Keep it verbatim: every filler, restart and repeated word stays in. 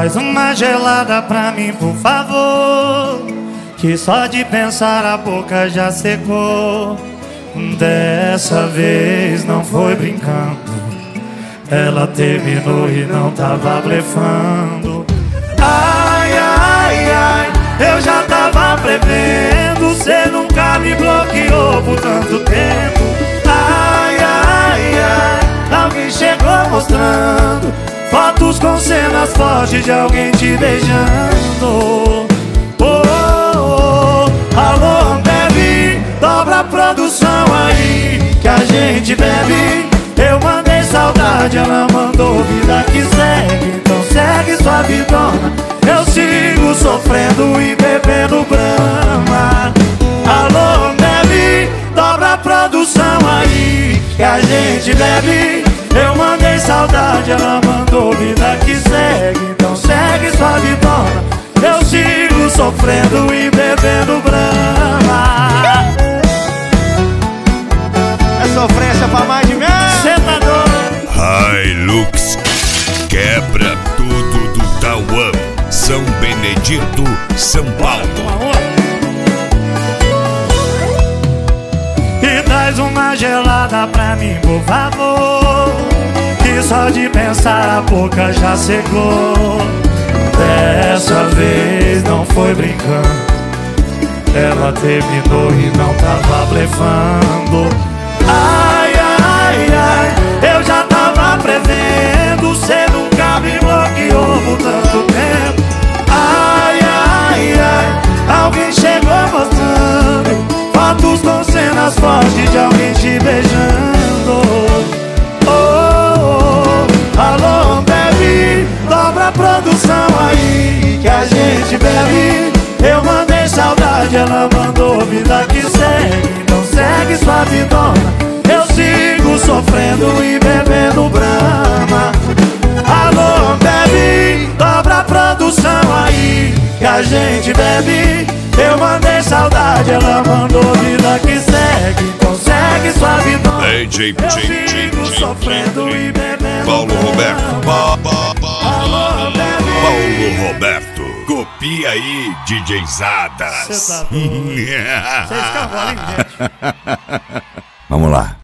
Traz uma gelada pra mim, por favor, que só de pensar a boca já secou. Dessa vez não foi brincando, ela terminou e não tava blefando. Ai, ai, ai, eu já tava prevendo, cê nunca me bloqueou por tanto tempo. Ai, ai, ai, alguém chegou mostrando fotos com cenas fortes de alguém te beijando. Oh, oh, oh, alô, bebe, dobra a produção aí que a gente bebe. Eu mandei saudade, ela mandou vida que segue. Então segue sua vidona, eu sigo sofrendo e bebendo brama. Alô, bebe, dobra a produção aí que a gente bebe. Eu mandei saudade, ela mandou vida que segue. Então segue sua vidona, eu sigo sofrendo e bebendo brama. É sofrência pra mais de mim. Cê tá doido? Hilux quebra tudo do Tauã, São Benedito, São Paulo. E traz uma gelada pra mim, por favor, que só de pensar a boca já secou. Dessa vez não foi brincando, ela terminou e não tava blefando. Ai, ai, ai, eu já tava prevendo, cê nunca me bloqueou por tanto tempo. Ai, ai, ai, alguém chegou mostrando fotos com cenas fortes de alguém te beijando. Oh, oh, oh, alô, bebe, dobra a produção aí que a gente bebe. Eu mandei saudade, ela mandou vida que segue. Então segue sua vidona, eu sigo sofrendo e bebendo brama. Alô, bebe, dobra a produção aí que a gente bebe. Eu mandei saudade, ela mandou vida que segue. Então segue sua vidona, D J eu sigo sofrendo e bebendo Paulo brama. Roberto. Ba, ba, ba, Alô, bebe. Paulo Roberto. Copia aí, DJzadas. Cê tá doido. Vocês cavalam, hein, gente? Vamos lá.